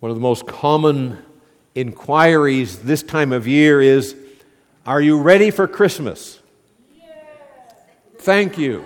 One of the most common inquiries this time of year is, are you ready for Christmas? Yes. Thank you.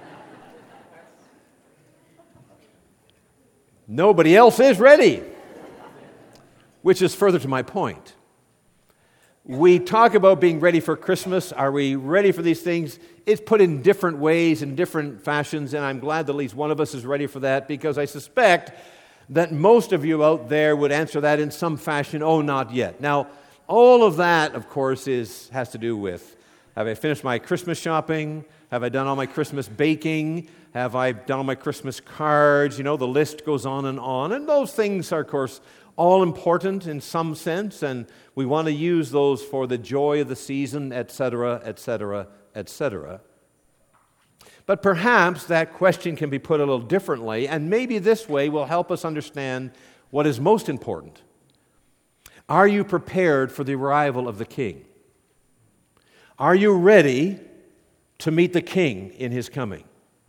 Nobody else is ready, which is further to my point. We talk about being ready for Christmas. Are we ready for these things? It's put in different ways, in different fashions, and I'm glad that at least one of us is ready for that, because I suspect that most of you out there would answer that in some fashion, oh, not yet. Now, all of that, of course, has to do with, have I finished my Christmas shopping? Have I done all my Christmas baking? Have I done all my Christmas cards? You know, the list goes on. And those things are, of course, all important in some sense, and we want to use those for the joy of the season, etc., etc., etc. But perhaps that question can be put a little differently, and maybe this way will help us understand what is most important. Are you prepared for the arrival of the King? Are you ready to meet the King in His coming?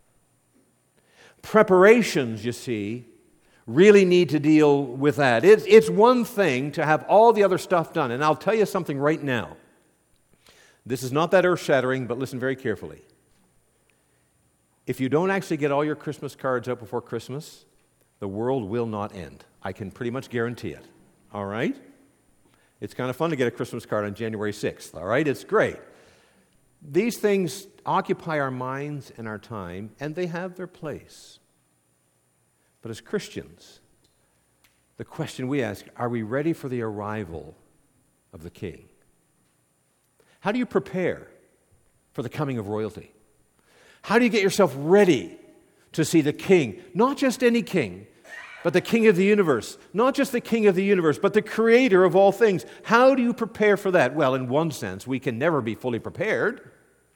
Preparations, you see, really need to deal with that. It's one thing to have all the other stuff done, and I'll tell you something right now. This is not that earth-shattering, but listen very carefully. If you don't actually get all your Christmas cards out before Christmas, the world will not end. I can pretty much guarantee it. All right? It's kind of fun to get a Christmas card on January 6th. All right? It's great. These things occupy our minds and our time, and they have their place. But as Christians, the question we ask, are we ready for the arrival of the King? How do you prepare for the coming of royalty? How do you get yourself ready to see the King? Not just any king, but the King of the universe. Not just the King of the universe, but the Creator of all things. How do you prepare for that? Well, in one sense, we can never be fully prepared.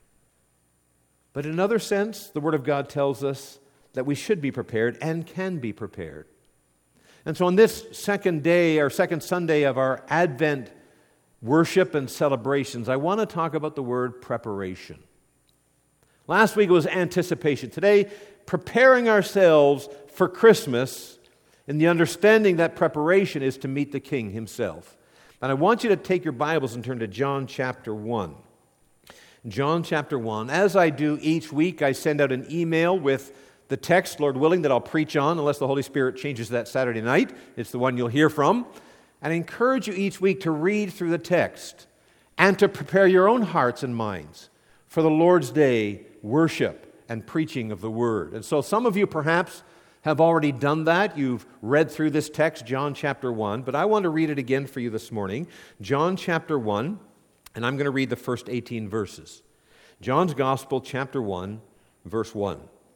But in another sense, the Word of God tells us that we should be prepared and can be prepared. And so on this second day, or second Sunday of our Advent worship and celebrations, I want to talk about the word preparation. Last week was anticipation. Today, preparing ourselves for Christmas in the understanding that preparation is to meet the King Himself. And I want you to take your Bibles and turn to John chapter 1. John chapter 1. As I do each week, I send out an email with the text, Lord willing, that I'll preach on, unless the Holy Spirit changes that Saturday night. It's the one you'll hear from. And I encourage you each week to read through the text and to prepare your own hearts and minds for the Lord's Day worship and preaching of the Word. And so some of you perhaps have already done that. You've read through this text, John chapter 1, but I want to read it again for you this morning. John chapter 1, and I'm going to read the first 18 verses. John's Gospel, chapter 1, verse 1.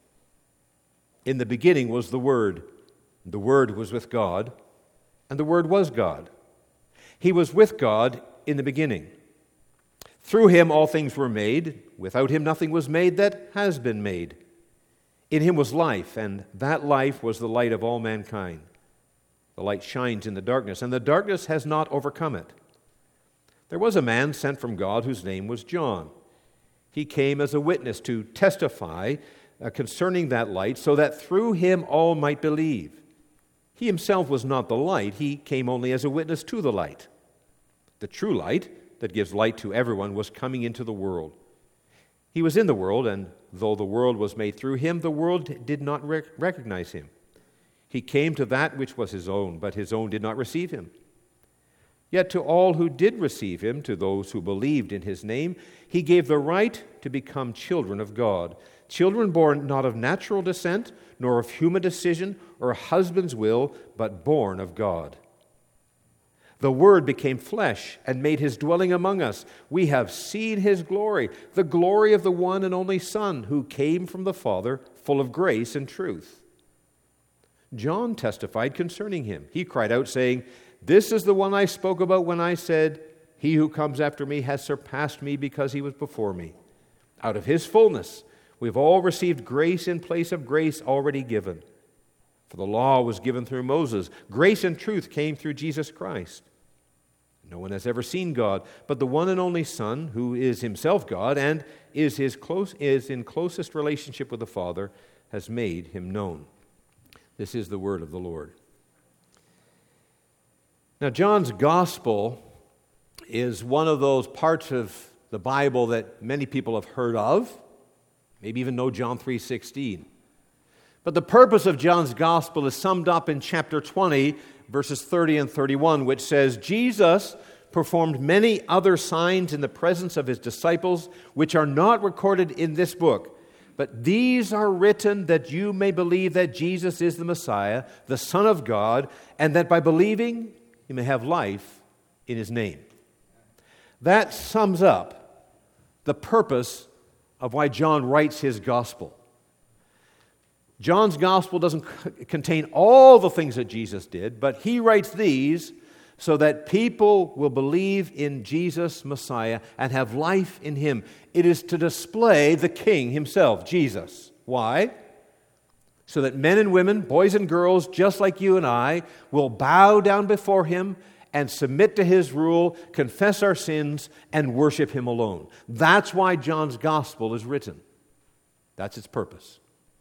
In the beginning was the Word. The Word was with God, and the Word was God. He was with God in the beginning. Through Him all things were made. Without Him nothing was made that has been made. In Him was life, and that life was the light of all mankind. The light shines in the darkness, and the darkness has not overcome it. There was a man sent from God whose name was John. He came as a witness to testify concerning that light, so that through him all might believe. He himself was not the light. He came only as a witness to the light. The true light that gives light to everyone was coming into the world. He was in the world, and though the world was made through him, the world did not recognize him. He came to that which was his own, but his own did not receive him. Yet to all who did receive him, to those who believed in his name, he gave the right to become children of God. Children born not of natural descent, nor of human decision or a husband's will, but born of God. The Word became flesh and made His dwelling among us. We have seen His glory, the glory of the one and only Son, who came from the Father, full of grace and truth. John testified concerning Him. He cried out, saying, "This is the one I spoke about when I said, 'He who comes after me has surpassed me because he was before me.' Out of His fullness we've all received grace in place of grace already given. For the law was given through Moses. Grace and truth came through Jesus Christ. No one has ever seen God, but the one and only Son, who is Himself God and is in closest relationship with the Father, has made Him known." This is the word of the Lord. Now, John's Gospel is one of those parts of the Bible that many people have heard of, maybe even know John 3:16. But the purpose of John's Gospel is summed up in chapter 20, verses 30 and 31, which says, Jesus performed many other signs in the presence of his disciples, which are not recorded in this book. But these are written that you may believe that Jesus is the Messiah, the Son of God, and that by believing you may have life in his name. That sums up the purpose of why John writes his gospel. John's gospel doesn't contain all the things that Jesus did, but he writes these so that people will believe in Jesus, Messiah, and have life in him. It is to display the King himself, Jesus. Why? So that men and women, boys and girls, just like you and I, will bow down before him and submit to his rule, confess our sins, and worship him alone. That's why John's gospel is written. That's its purpose.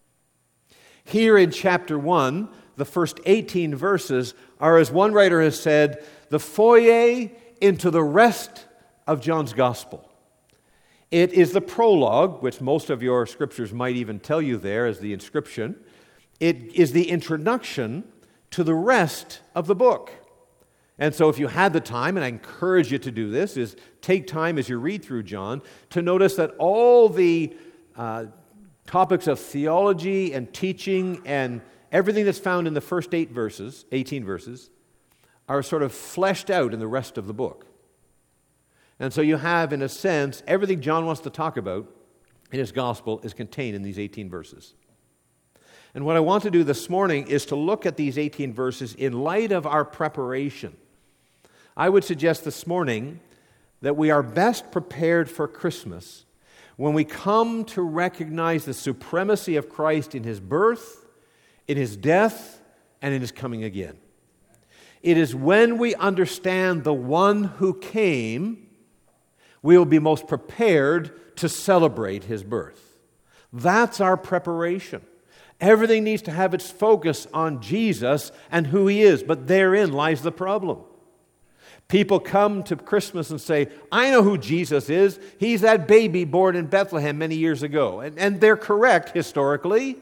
Here in chapter 1, the first 18 verses are, as one writer has said, the foyer into the rest of John's gospel. It is the prologue, which most of your scriptures might even tell you there as the inscription. It is the introduction to the rest of the book. And so if you had the time, and I encourage you to do this, is take time as you read through John to notice that all the topics of theology and teaching and everything that's found in the first 18 verses, are sort of fleshed out in the rest of the book. And so you have, in a sense, everything John wants to talk about in his gospel is contained in these 18 verses. And what I want to do this morning is to look at these 18 verses in light of our preparation. I would suggest this morning that we are best prepared for Christmas when we come to recognize the supremacy of Christ in his birth, in his death, and in his coming again. It is when we understand the one who came, we will be most prepared to celebrate his birth. That's our preparation. Everything needs to have its focus on Jesus and who he is, but therein lies the problem. People come to Christmas and say, I know who Jesus is. He's that baby born in Bethlehem many years ago. And they're correct historically,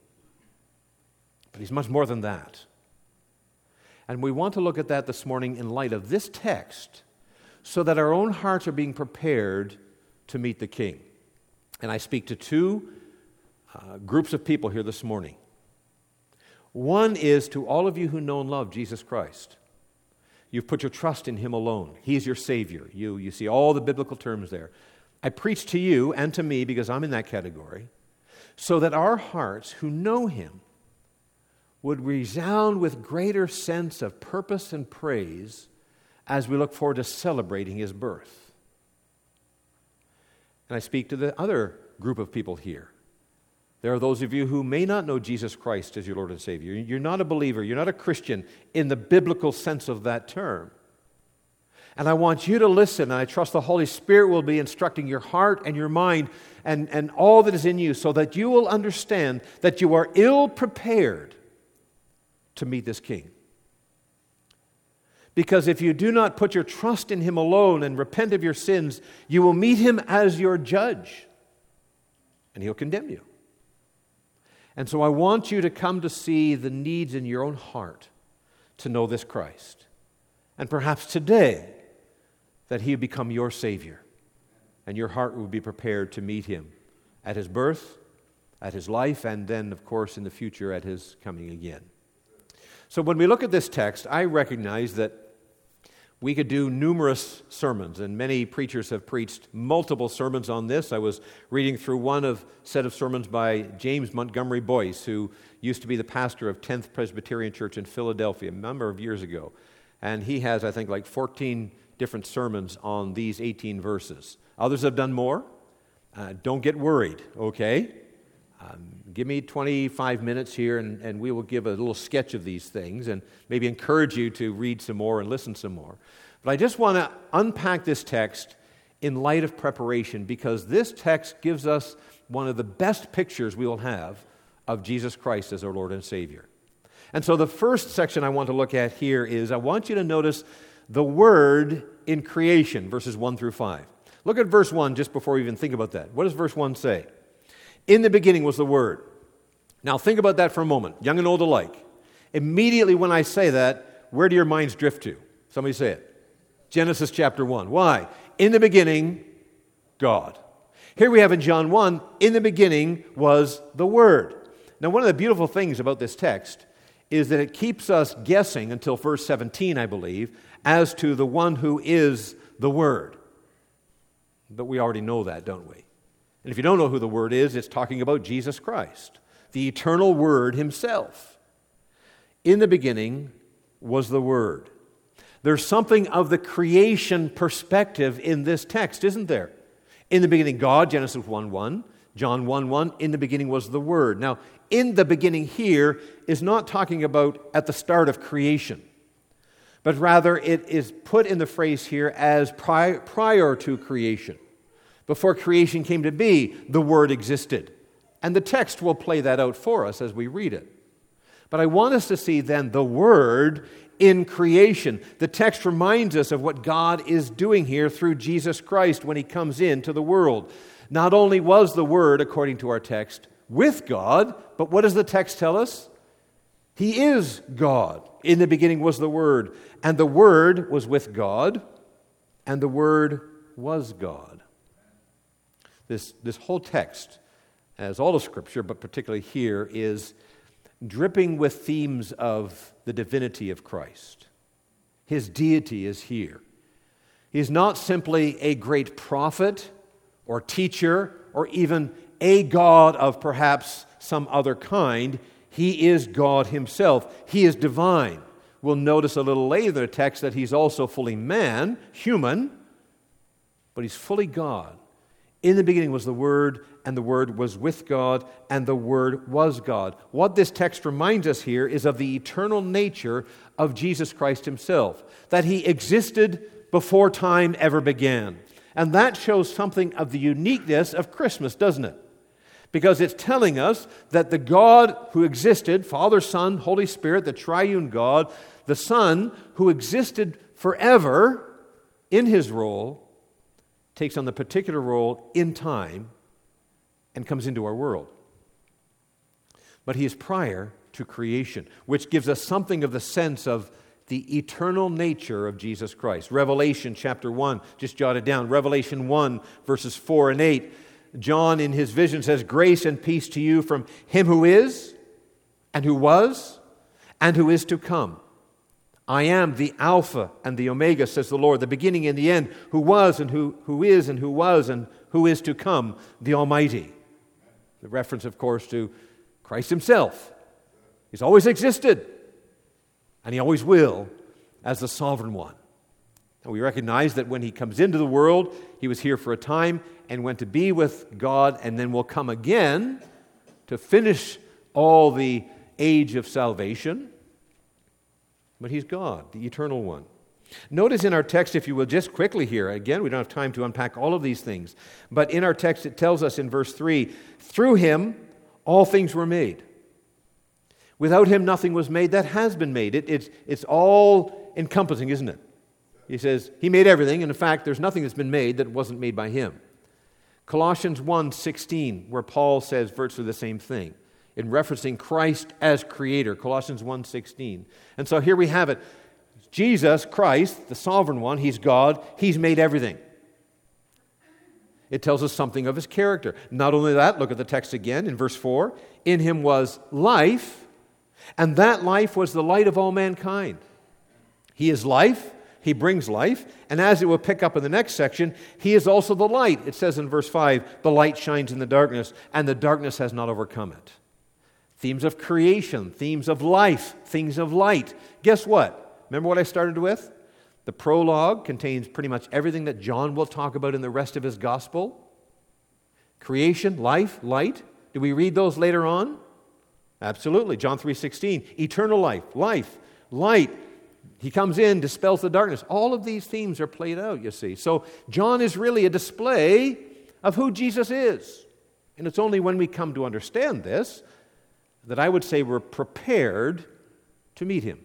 but he's much more than that. And we want to look at that this morning in light of this text so that our own hearts are being prepared to meet the King. And I speak to two groups of people here this morning. One is to all of you who know and love Jesus Christ. You've put your trust in him alone. He's your Savior. You see all the biblical terms there. I preach to you and to me, because I'm in that category, so that our hearts who know him would resound with greater sense of purpose and praise as we look forward to celebrating his birth. And I speak to the other group of people here. There are those of you who may not know Jesus Christ as your Lord and Savior. You're not a believer. You're not a Christian in the biblical sense of that term. And I want you to listen, and I trust the Holy Spirit will be instructing your heart and your mind and all that is in you so that you will understand that you are ill-prepared to meet this King. Because if you do not put your trust in him alone and repent of your sins, you will meet him as your judge, and he'll condemn you. And so I want you to come to see the needs in your own heart to know this Christ. And perhaps today that he would become your Savior and your heart would be prepared to meet him at his birth, at his life, and then, of course, in the future at his coming again. So when we look at this text, I recognize that we could do numerous sermons, and many preachers have preached multiple sermons on this. I was reading through one set of sermons by James Montgomery Boyce, who used to be the pastor of 10th Presbyterian Church in Philadelphia a number of years ago. And he has, I think, like 14 different sermons on these 18 verses. Others have done more. Don't get worried, okay? Give me 25 minutes here, and we will give a little sketch of these things and maybe encourage you to read some more and listen some more. But I just want to unpack this text in light of preparation, because this text gives us one of the best pictures we will have of Jesus Christ as our Lord and Savior. And so the first section I want to look at here is I want you to notice the Word in creation, verses 1 through 5. Look at verse 1 just before we even think about that. What does verse 1 say? In the beginning was the Word. Now think about that for a moment, young and old alike. Immediately when I say that, where do your minds drift to? Somebody say it. Genesis chapter 1. Why? In the beginning, God. Here we have in John 1, in the beginning was the Word. Now one of the beautiful things about this text is that it keeps us guessing until verse 17, I believe, as to the one who is the Word. But we already know that, don't we? And if you don't know who the Word is, it's talking about Jesus Christ, the eternal Word Himself. In the beginning was the Word. There's something of the creation perspective in this text, isn't there? In the beginning, God, Genesis 1:1, John 1:1, in the beginning was the Word. Now, in the beginning here is not talking about at the start of creation, but rather it is put in the phrase here as prior to creation. Before creation came to be, the Word existed. And the text will play that out for us as we read it. But I want us to see then the Word in creation. The text reminds us of what God is doing here through Jesus Christ when He comes into the world. Not only was the Word, according to our text, with God, but what does the text tell us? He is God. In the beginning was the Word, and the Word was with God, and the Word was God. This whole text, as all of Scripture, but particularly here, is dripping with themes of the divinity of Christ. His deity is here. He is not simply a great prophet or teacher or even a God of perhaps some other kind. He is God Himself. He is divine. We'll notice a little later in the text that He's also fully man, human, but He's fully God. In the beginning was the Word, and the Word was with God, and the Word was God. What this text reminds us here is of the eternal nature of Jesus Christ Himself, that He existed before time ever began. And that shows something of the uniqueness of Christmas, doesn't it? Because it's telling us that the God who existed, Father, Son, Holy Spirit, the triune God, the Son who existed forever in His role, takes on the particular role in time and comes into our world. But He is prior to creation, which gives us something of the sense of the eternal nature of Jesus Christ. Revelation chapter 1, just jot it down. Revelation 1, verses 4 and 8. John in his vision says, "Grace and peace to you from Him who is, and who was, and who is to come. I am the Alpha and the Omega, says the Lord, the beginning and the end, who was and who is and who was and who is to come, the Almighty." The reference, of course, to Christ Himself. He's always existed, and He always will, as the sovereign one. And we recognize that when He comes into the world, He was here for a time and went to be with God, and then will come again to finish all the age of salvation. But He's God, the eternal one. Notice in our text, if you will, just quickly here, again, we don't have time to unpack all of these things, but in our text it tells us in verse 3, through Him all things were made. Without Him nothing was made that has been made. It's all encompassing, isn't it? He says He made everything, and in fact there's nothing that's been made that wasn't made by Him. Colossians 1:16, where Paul says virtually the same thing, in referencing Christ as creator, Colossians 1:16. And so here we have it. Jesus, Christ, the sovereign one, He's God, He's made everything. It tells us something of His character. Not only that, look at the text again in verse 4. In Him was life, and that life was the light of all mankind. He is life, He brings life, and as it will pick up in the next section, He is also the light. It says in verse 5, the light shines in the darkness, and the darkness has not overcome it. Themes of creation, themes of life, things of light. Guess what? Remember what I started with? The prologue contains pretty much everything that John will talk about in the rest of his gospel. Creation, life, light. Do we read those later on? Absolutely. John 3:16. Eternal life, light. He comes in, dispels the darkness. All of these themes are played out, you see. So John is really a display of who Jesus is. And it's only when we come to understand this that I would say we're prepared to meet him.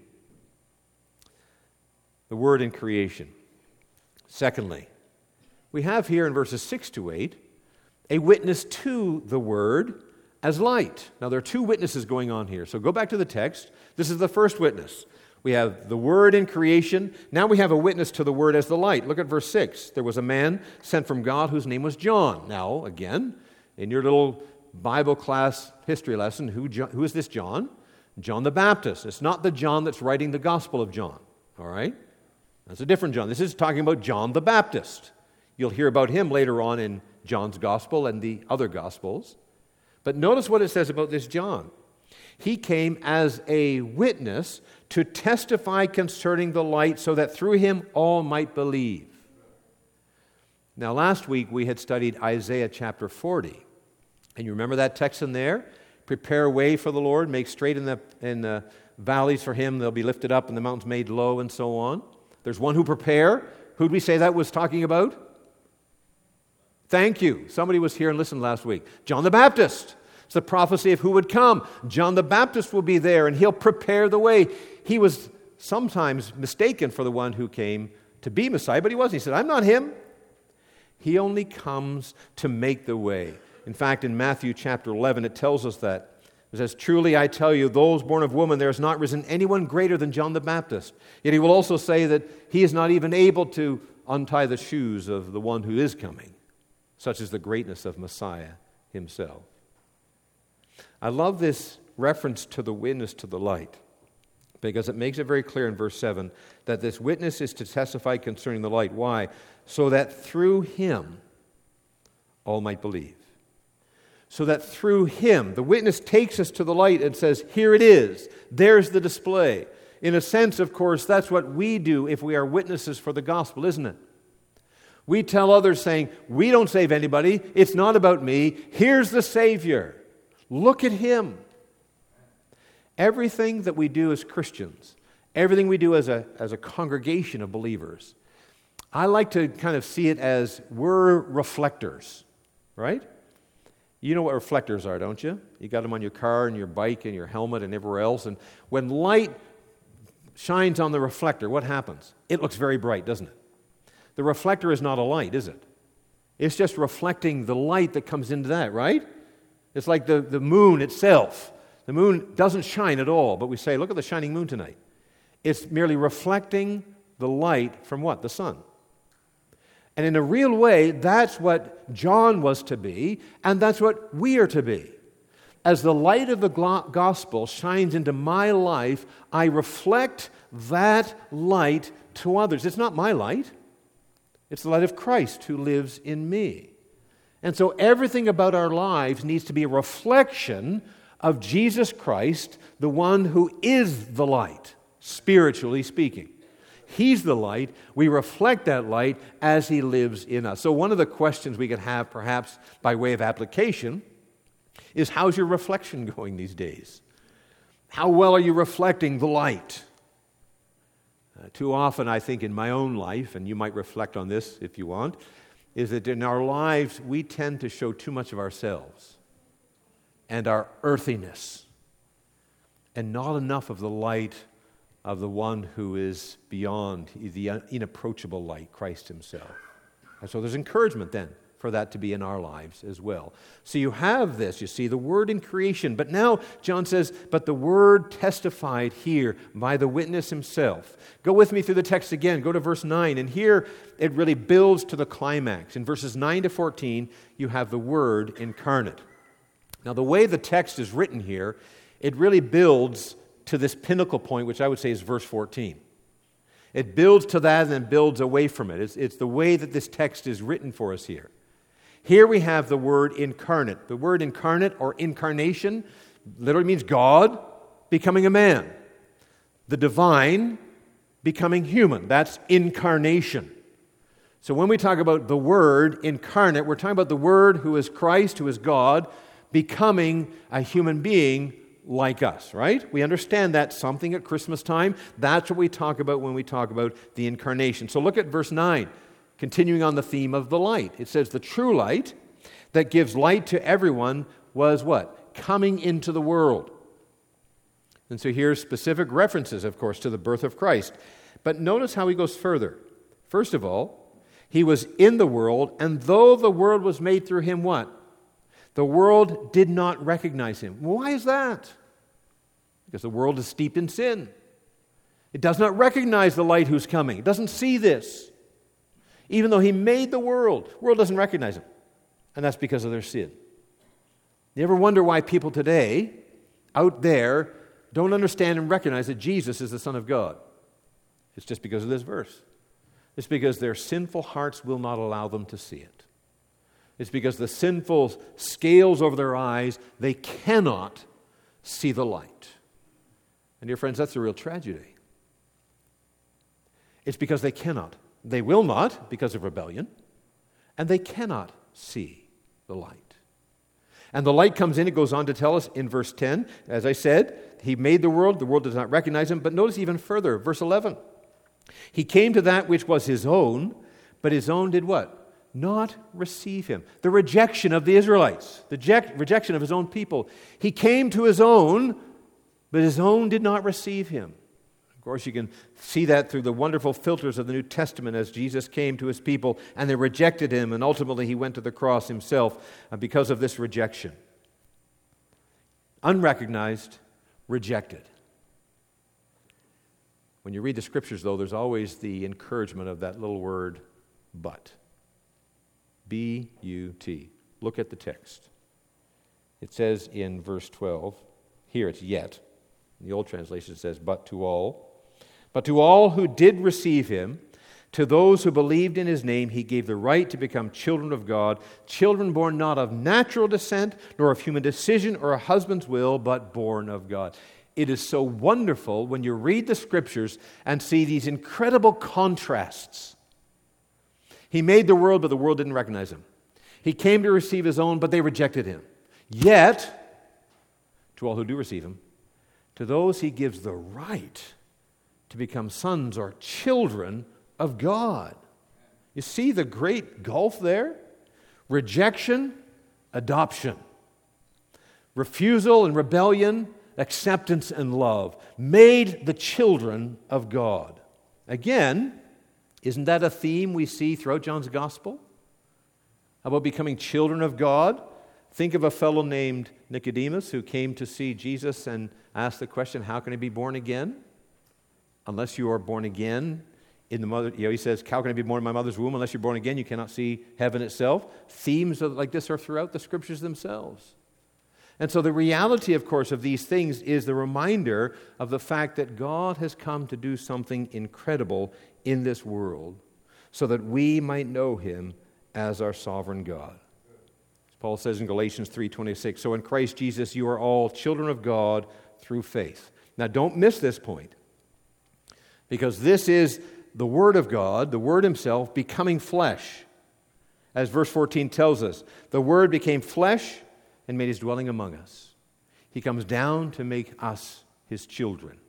The Word in creation. Secondly, we have here in verses 6 to 8 a witness to the Word as light. Now, there are two witnesses going on here. So go back to the text. This is the first witness. We have the Word in creation. Now we have a witness to the Word as the light. Look at verse 6. There was a man sent from God whose name was John. Now, again, in your little Bible class history lesson, who is this John? John the Baptist. It's not the John that's writing the Gospel of John. All right? That's a different John. This is talking about John the Baptist. You'll hear about him later on in John's Gospel and the other Gospels. But notice what it says about this John. He came as a witness to testify concerning the light so that through him all might believe. Now, last week we had studied Isaiah chapter 40. And you remember that text in there? Prepare a way for the Lord, make straight in the valleys for him, they'll be lifted up and the mountains made low, and so on. There's one who prepare. Who'd we say that was talking about? Thank you. Somebody was here and listened last week. John the Baptist. It's the prophecy of who would come. John the Baptist will be there, and he'll prepare the way. He was sometimes mistaken for the one who came to be Messiah, but he wasn't. He said, I'm not him. He only comes to make the way. In fact, in Matthew chapter 11, it tells us that. It says, truly I tell you, those born of woman, there has not risen anyone greater than John the Baptist. Yet he will also say that he is not even able to untie the shoes of the one who is coming. Such is the greatness of Messiah himself. I love this reference to the witness to the light, because it makes it very clear in verse 7 that this witness is to testify concerning the light. Why? So that through him all might believe. So that through him, the witness takes us to the light and says, here it is, there's the display. In a sense, of course, that's what we do if we are witnesses for the gospel, isn't it? We tell others saying, we don't save anybody, it's not about me, here's the Savior. Look at him. Everything that we do as Christians, everything we do as a congregation of believers, I like to kind of see it as we're reflectors, right? You know what reflectors are, don't you? You got them on your car and your bike and your helmet and everywhere else. And when light shines on the reflector, what happens? It looks very bright, doesn't it? The reflector is not a light, is it? It's just reflecting the light that comes into that, right? It's like the moon itself. The moon doesn't shine at all, but we say, look at the shining moon tonight. It's merely reflecting the light from what? The sun. And in a real way, that's what John was to be, and that's what we are to be. As the light of the gospel shines into my life, I reflect that light to others. It's not my light. It's the light of Christ who lives in me. And so everything about our lives needs to be a reflection of Jesus Christ, the one who is the light, spiritually speaking. He's the light. We reflect that light as he lives in us. So one of the questions we could have, perhaps by way of application, is how's your reflection going these days? How well are you reflecting the light? Too often, I think, in my own life, and you might reflect on this if you want, is that in our lives, we tend to show too much of ourselves and our earthiness, and not enough of the light of the one who is beyond, the inapproachable light, Christ himself. And so there's encouragement then for that to be in our lives as well. So you have this, you see, the Word in creation. But now John says, but the Word testified here by the witness himself. Go with me through the text again. Go to verse 9. And here it really builds to the climax. In verses 9 to 14, you have the Word incarnate. Now the way the text is written here, it really builds to this pinnacle point, which I would say is verse 14. It builds to that and then builds away from it. It's the way that this text is written for us here. Here we have the word incarnate. The word incarnate or incarnation literally means God becoming a man. The divine becoming human. That's incarnation. So when we talk about the Word incarnate, we're talking about the Word who is Christ, who is God, becoming a human being like us, right? We understand that something at Christmas time. That's what we talk about when we talk about the incarnation. So look at verse 9, continuing on the theme of the light. It says, the true light that gives light to everyone was what? Coming into the world. And so here's specific references, of course, to the birth of Christ. But notice how he goes further. First of all, he was in the world, and though the world was made through him, what? The world did not recognize him. Why is that? Because the world is steeped in sin. It does not recognize the light who's coming. It doesn't see this. Even though he made the world doesn't recognize him. And that's because of their sin. You ever wonder why people today, out there, don't understand and recognize that Jesus is the Son of God? It's just because of this verse. It's because their sinful hearts will not allow them to see it. It's because the sinful scales over their eyes, they cannot see the light. And dear friends, that's a real tragedy. It's because they cannot. They will not because of rebellion, and they cannot see the light. And the light comes in, it goes on to tell us in verse 10, as I said, he made the world does not recognize him, but notice even further, verse 11. He came to that which was his own, but his own did what? Not receive him. The rejection of the Israelites, the rejection of his own people. He came to his own, but his own did not receive him. Of course, you can see that through the wonderful filters of the New Testament as Jesus came to his people and they rejected him, and ultimately he went to the cross himself because of this rejection. Unrecognized, rejected. When you read the Scriptures, though, there's always the encouragement of that little word, but. B-U-T. Look at the text. It says in verse 12, here it's yet. In the old translation it says, but to all. But to all who did receive him, to those who believed in his name, he gave the right to become children of God, children born not of natural descent, nor of human decision or a husband's will, but born of God. It is so wonderful when you read the Scriptures and see these incredible contrasts. He made the world, but the world didn't recognize him. He came to receive his own, but they rejected him. Yet, to all who do receive him, to those he gives the right to become sons or children of God. You see the great gulf there? Rejection, adoption. Refusal and rebellion, acceptance and love. Made the children of God. Again, isn't that a theme we see throughout John's Gospel? How about becoming children of God? Think of a fellow named Nicodemus who came to see Jesus and asked the question, how can I be born again? Unless you are born again in the mother, he says, how can I be born in my mother's womb? Unless you're born again, you cannot see heaven itself. Themes like this are throughout the Scriptures themselves. And so the reality, of course, of these things is the reminder of the fact that God has come to do something incredible in this world so that we might know him as our sovereign God. As Paul says in Galatians 3:26, so in Christ Jesus you are all children of God through faith. Now don't miss this point, because this is the Word of God, the Word himself, becoming flesh. As verse 14 tells us, the Word became flesh and made his dwelling among us. He comes down to make us his children.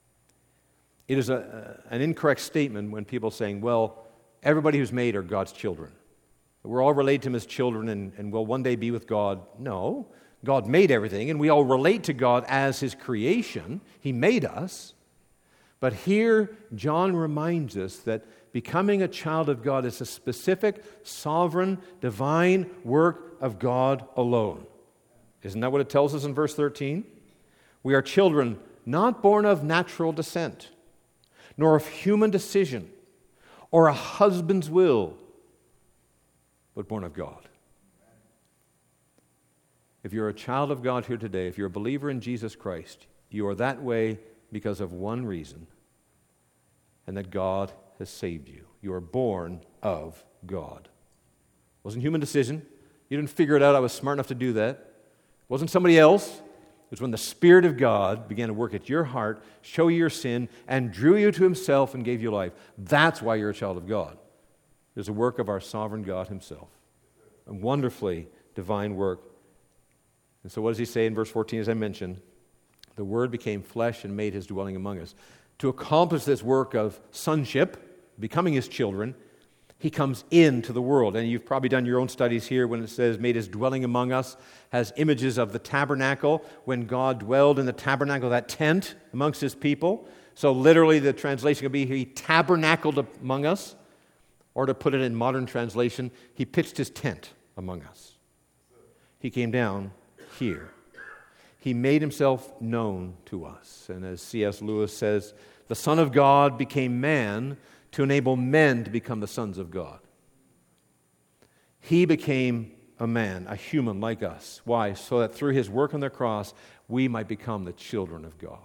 It is an incorrect statement when people saying, well, everybody who's made are God's children. We're all related to him as children and will one day be with God. No, God made everything, and we all relate to God as his creation. He made us. But here, John reminds us that becoming a child of God is a specific, sovereign, divine work of God alone. Isn't that what it tells us in verse 13? We are children not born of natural descent, nor of human decision, or a husband's will, but born of God. If you're a child of God here today, if you're a believer in Jesus Christ, you are that way because of one reason, and that God has saved you. You are born of God. It wasn't human decision. You didn't figure it out. I was smart enough to do that. It wasn't somebody else. It was when the Spirit of God began to work at your heart, show you your sin, and drew you to himself and gave you life. That's why you're a child of God. There's a work of our sovereign God himself. A wonderfully divine work. And so what does he say in verse 14, as I mentioned? The Word became flesh and made his dwelling among us. To accomplish this work of sonship, becoming his children, He comes into the world. And you've probably done your own studies here when it says, made his dwelling among us, has images of the tabernacle, when God dwelled in the tabernacle, that tent amongst his people. So literally the translation could be, he tabernacled among us. Or to put it in modern translation, he pitched his tent among us. He came down here. He made himself known to us. And as C.S. Lewis says, the Son of God became man to enable men to become the sons of God. He became a man, a human like us. Why? So that through his work on the cross, we might become the children of God.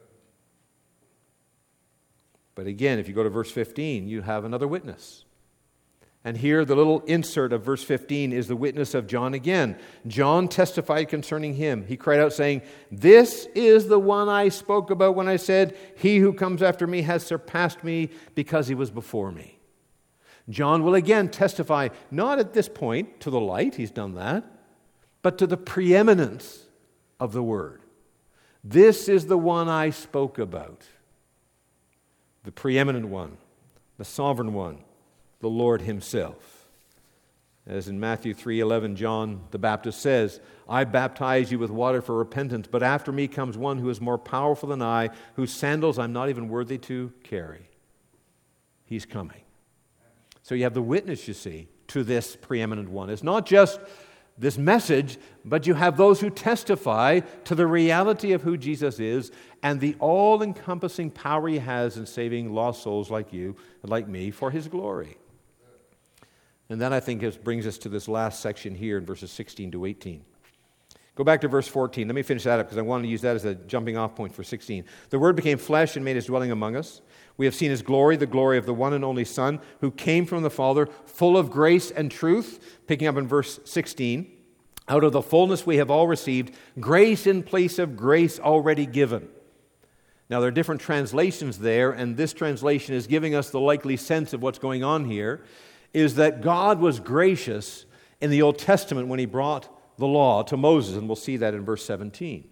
But again, if you go to verse 15, you have another witness. And here, the little insert of verse 15 is the witness of John again. John testified concerning him. He cried out saying, "This is the one I spoke about when I said, 'He who comes after me has surpassed me because he was before me.'" John will again testify, not at this point to the light, he's done that, but to the preeminence of the Word. This is the one I spoke about. The preeminent one, the sovereign one, the Lord himself. As in Matthew 3:11, John the Baptist says, "I baptize you with water for repentance, but after me comes one who is more powerful than I, whose sandals I'm not even worthy to carry." He's coming. So you have the witness, you see, to this preeminent one. It's not just this message, but you have those who testify to the reality of who Jesus is and the all-encompassing power he has in saving lost souls like you and like me for his glory. And then I think it brings us to this last section here in verses 16 to 18. Go back to verse 14. Let me finish that up because I want to use that as a jumping off point for 16. "The Word became flesh and made his dwelling among us. We have seen his glory, the glory of the one and only Son, who came from the Father, full of grace and truth." Picking up in verse 16. "Out of the fullness we have all received grace in place of grace already given." Now, there are different translations there, and this translation is giving us the likely sense of what's going on here, is that God was gracious in the Old Testament when he brought the law to Moses, and we'll see that in verse 17.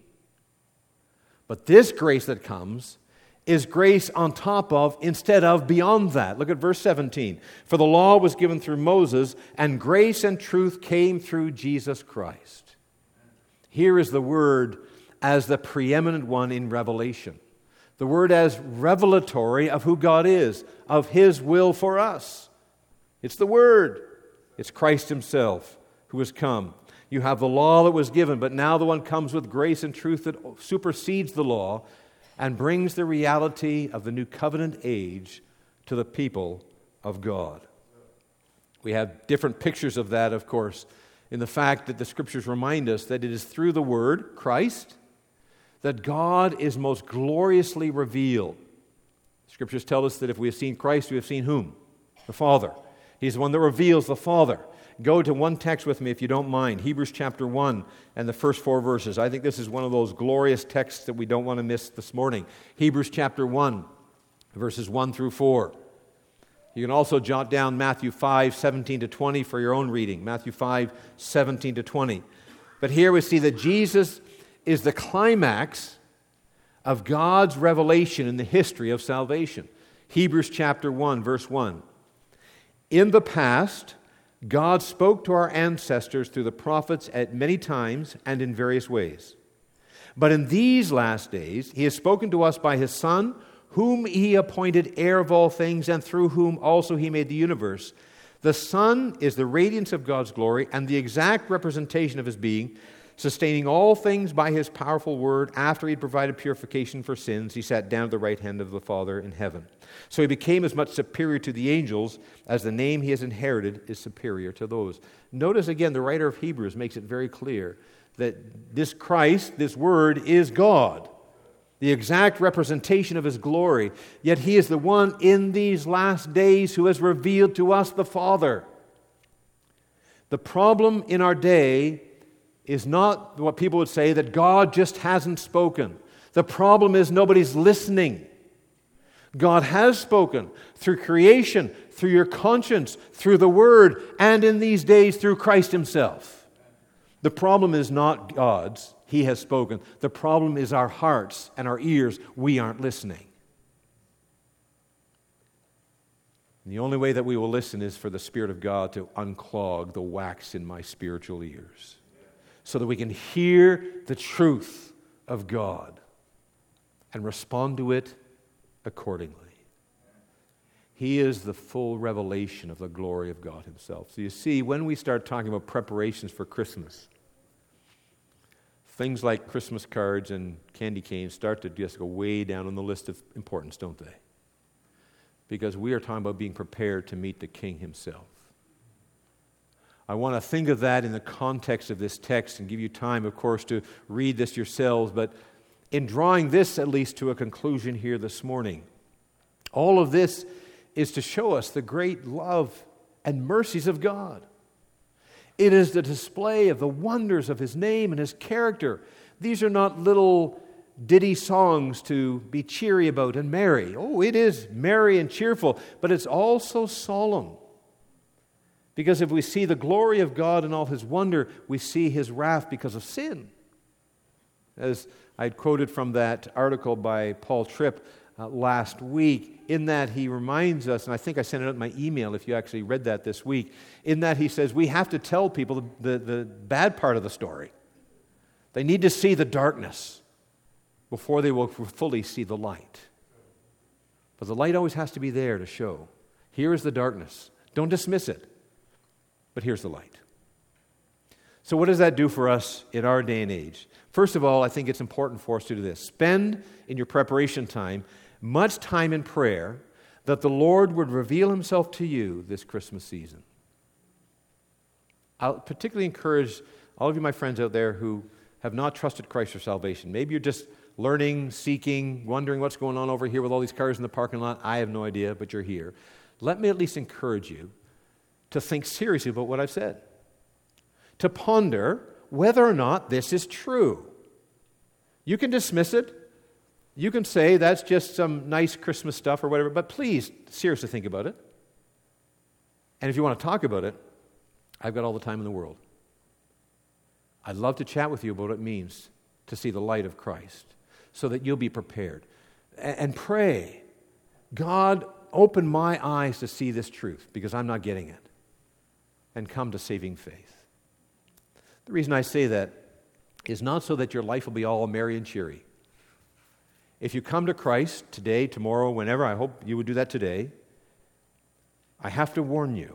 But this grace that comes is grace on top of, instead of, beyond that. Look at verse 17. "For the law was given through Moses, and grace and truth came through Jesus Christ." Here is the Word as the preeminent one in Revelation. The Word as revelatory of who God is, of his will for us. It's the Word. It's Christ himself who has come. You have the law that was given, but now the one comes with grace and truth that supersedes the law and brings the reality of the new covenant age to the people of God. We have different pictures of that, of course, in the fact that the Scriptures remind us that it is through the Word, Christ, that God is most gloriously revealed. Scriptures tell us that if we have seen Christ, we have seen whom? The Father. He's the one that reveals the Father. Go to one text with me if you don't mind. Hebrews chapter 1 and the first 4 verses. I think this is one of those glorious texts that we don't want to miss this morning. Hebrews chapter 1, verses 1 through 4. You can also jot down Matthew 5, 17 to 20 for your own reading. Matthew 5, 17 to 20. But here we see that Jesus is the climax of God's revelation in the history of salvation. Hebrews chapter 1, verse 1. "In the past, God spoke to our ancestors through the prophets at many times and in various ways. But in these last days, he has spoken to us by his Son, whom he appointed heir of all things, and through whom also he made the universe. The Son is the radiance of God's glory and the exact representation of his being, sustaining all things by his powerful word. After he had provided purification for sins, he sat down at the right hand of the Father in heaven. So he became as much superior to the angels as the name he has inherited is superior to those." Notice again, the writer of Hebrews makes it very clear that this Christ, this Word, is God, the exact representation of his glory. Yet he is the one in these last days who has revealed to us the Father. The problem in our day is not what people would say, that God just hasn't spoken. The problem is nobody's listening. God has spoken through creation, through your conscience, through the Word, and in these days through Christ himself. The problem is not God's. He has spoken. The problem is our hearts and our ears. We aren't listening. And the only way that we will listen is for the Spirit of God to unclog the wax in my spiritual ears so that we can hear the truth of God and respond to it accordingly. He is the full revelation of the glory of God himself. So you see, when we start talking about preparations for Christmas, things like Christmas cards and candy canes start to just go way down on the list of importance, don't they? Because we are talking about being prepared to meet the King himself. I want to think of that in the context of this text and give you time, of course, to read this yourselves. But in drawing this, at least, to a conclusion here this morning, all of this is to show us the great love and mercies of God. It is the display of the wonders of his name and his character. These are not little ditty songs to be cheery about and merry. Oh, it is merry and cheerful, but it's also solemn. Because if we see the glory of God and all his wonder, we see his wrath because of sin. As I quoted from that article by Paul Tripp last week, in that he reminds us, and I think I sent it out in my email if you actually read that this week, in that he says we have to tell people the bad part of the story. They need to see the darkness before they will fully see the light. But the light always has to be there to show. Here is the darkness. Don't dismiss it. But here's the light. So what does that do for us in our day and age? First of all, I think it's important for us to do this. Spend in your preparation time much time in prayer that the Lord would reveal himself to you this Christmas season. I'll particularly encourage all of you, my friends out there who have not trusted Christ for salvation. Maybe you're just learning, seeking, wondering what's going on over here with all these cars in the parking lot. I have no idea, but you're here. Let me at least encourage you to think seriously about what I've said. To ponder whether or not this is true. You can dismiss it. You can say that's just some nice Christmas stuff or whatever, but please seriously think about it. And if you want to talk about it, I've got all the time in the world. I'd love to chat with you about what it means to see the light of Christ so that you'll be prepared. And pray, God, open my eyes to see this truth because I'm not getting it. And come to saving faith. The reason I say that is not so that your life will be all merry and cheery. If you come to Christ today, tomorrow, whenever, I hope you would do that today, I have to warn you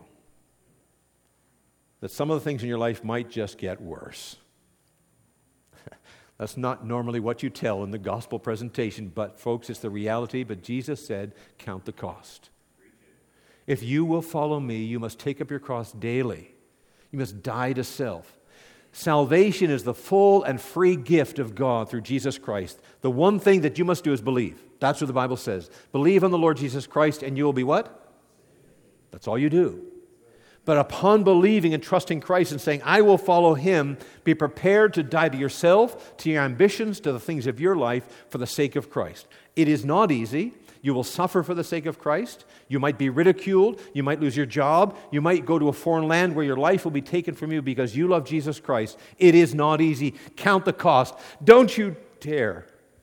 that some of the things in your life might just get worse. That's not normally what you tell in the gospel presentation, but folks, it's the reality. But Jesus said, count the cost. If you will follow me, you must take up your cross daily. You must die to self. Salvation is the full and free gift of God through Jesus Christ. The one thing that you must do is believe. That's what the Bible says. Believe on the Lord Jesus Christ and you will be what? That's all you do. But upon believing and trusting Christ and saying, I will follow him, be prepared to die to yourself, to your ambitions, to the things of your life for the sake of Christ. It is not easy. You will suffer for the sake of Christ. You might be ridiculed. You might lose your job. You might go to a foreign land where your life will be taken from you because you love Jesus Christ. It is not easy. Count the cost. Don't you dare.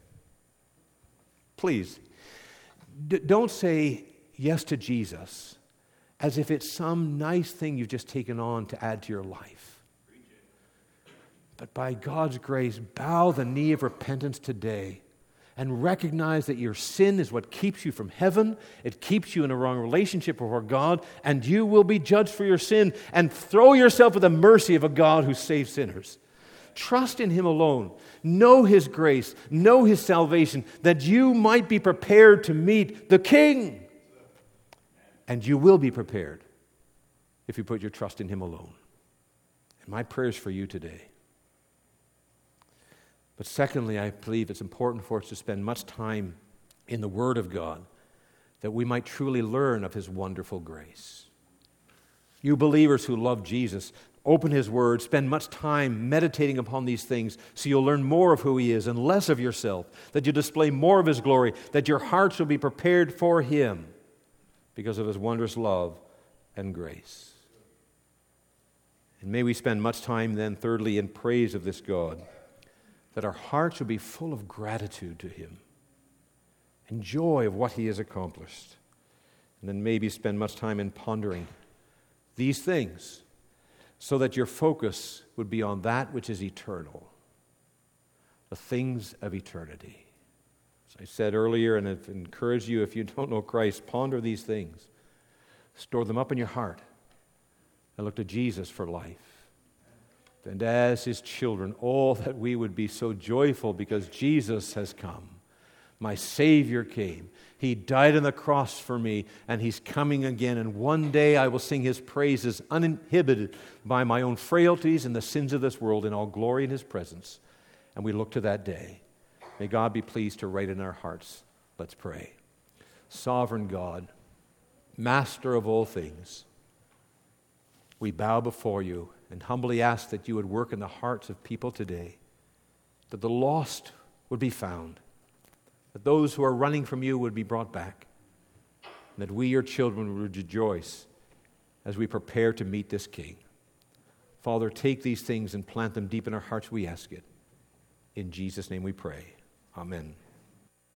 Please, don't say yes to Jesus as if it's some nice thing you've just taken on to add to your life. But by God's grace, bow the knee of repentance today and recognize that your sin is what keeps you from heaven. It keeps you in a wrong relationship with God, and you will be judged for your sin, and throw yourself at the mercy of a God who saves sinners. Trust in him alone. Know his grace. Know his salvation, that you might be prepared to meet the King. And you will be prepared if you put your trust in him alone. And my prayers for you today. But secondly, I believe it's important for us to spend much time in the Word of God that we might truly learn of his wonderful grace. You believers who love Jesus, open his Word, spend much time meditating upon these things so you'll learn more of who he is and less of yourself, that you display more of his glory, that your hearts will be prepared for him because of his wondrous love and grace. And may we spend much time then, thirdly, in praise of this God, that our hearts will be full of gratitude to him and joy of what he has accomplished. and then maybe spend much time in pondering these things so that your focus would be on that which is eternal, the things of eternity. As I said earlier, and I've encouraged you, if you don't know Christ, ponder these things. Store them up in your heart and look to Jesus for life. And as His children, all that we would be so joyful because Jesus has come. My Savior came. He died on the cross for me, and He's coming again. And one day I will sing His praises uninhibited by my own frailties and the sins of this world in all glory in His presence. And we look to that day. May God be pleased to write in our hearts. Let's pray. Sovereign God, Master of all things, we bow before You and humbly ask that You would work in the hearts of people today, that the lost would be found, that those who are running from You would be brought back, and that we, Your children, would rejoice as we prepare to meet this King. Father, take these things and plant them deep in our hearts, we ask it. In Jesus' name we pray. Amen.